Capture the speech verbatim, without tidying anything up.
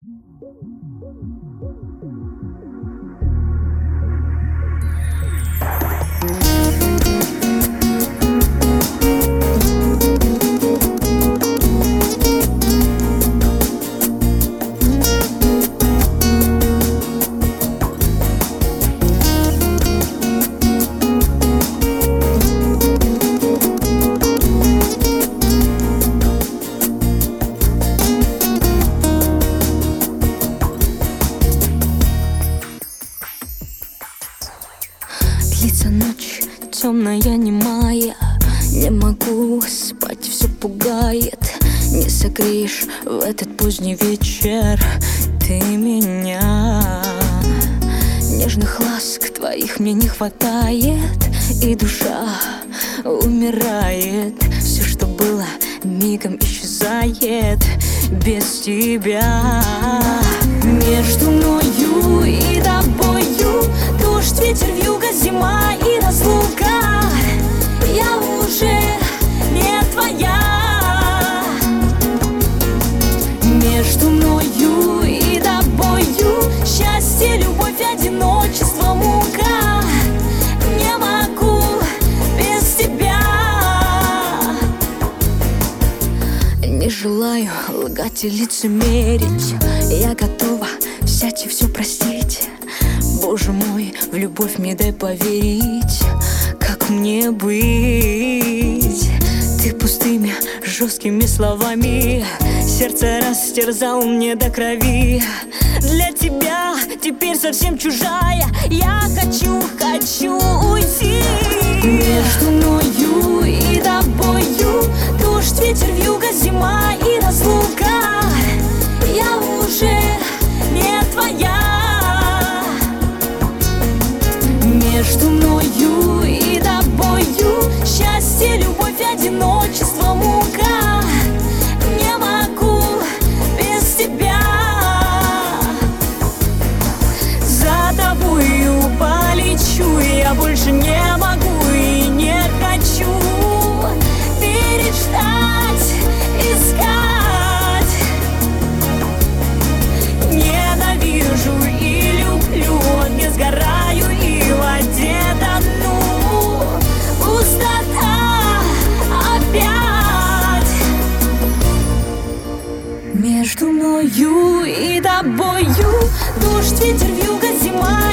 Длится ночь, темная, немая. Не могу спать, все пугает. Не согреешь в этот поздний вечер ты меня. Нежных ласк твоих мне не хватает, и душа умирает. Все, что было, мигом исчезает без тебя. Между мною и тобою дождь, ветер, вьюга, зима и разлука. Я уже не твоя. Между мною и тобою счастье, любовь, одиночество, мука. Не могу без тебя. Не желаю лгать и лицемерить. Я готова взять и все простить. Боже мой, в любовь мне дай поверить. Как мне быть? Ты пустыми, жесткими словами сердце растерзал мне до крови. Для тебя теперь совсем чужая. Я хочу, хочу уйти. Между мною и тобою дождь, ветер, вьюга, зима и разлука. Я уже не твоя. Между мною и тобою счастье, любовь, одиночество, мука. Не могу без тебя. За тобою полечу, я больше не могу и не хочу переждать, искать. Ненавижу и люблю, не сгораю и в воде тону. Пустота опять. Между мною и тобою дождь, ветер, вьюга, зима